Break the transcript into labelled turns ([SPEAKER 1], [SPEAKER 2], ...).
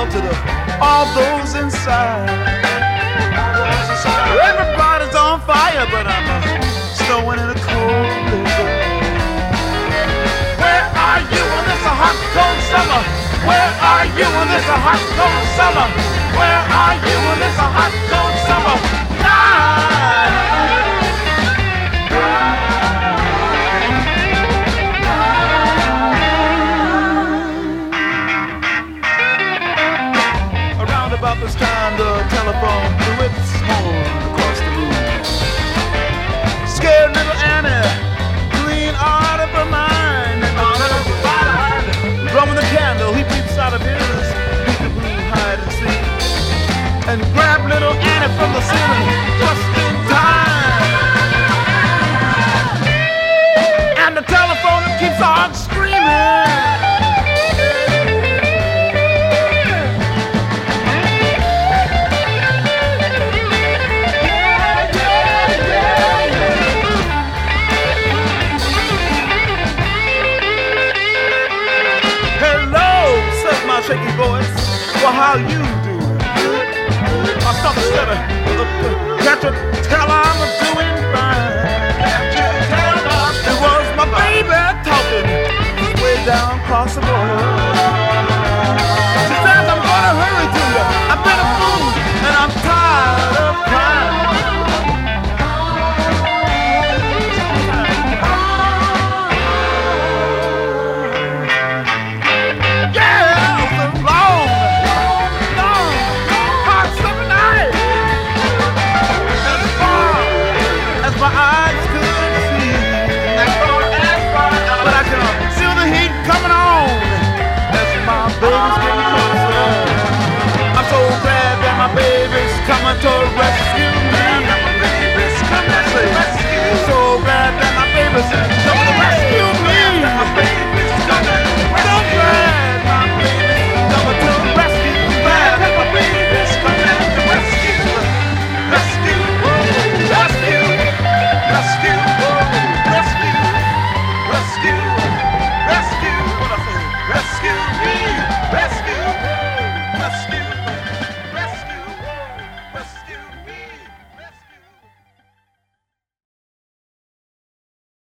[SPEAKER 1] shelter to all those inside. Everybody's on fire, but I'm snowing in a cold river. Where are you when it's a hot, cold summer? Where are you when it's a hot, cold summer? Where are you when it's a hot, cold summer night? Around about this time, the telephone blew its horn across the room. Scared little Annie, clean out of her mind. Drumming the candle, he peeps out of his peekaboo hide and seek, and grabbed little Annie from the ceiling just in time. And the telephone keeps on screaming. Shaky voice, well, how you doing? I stop and said, can't you tell I'm doing fine? Can't you tell it was my baby talking way down across the border.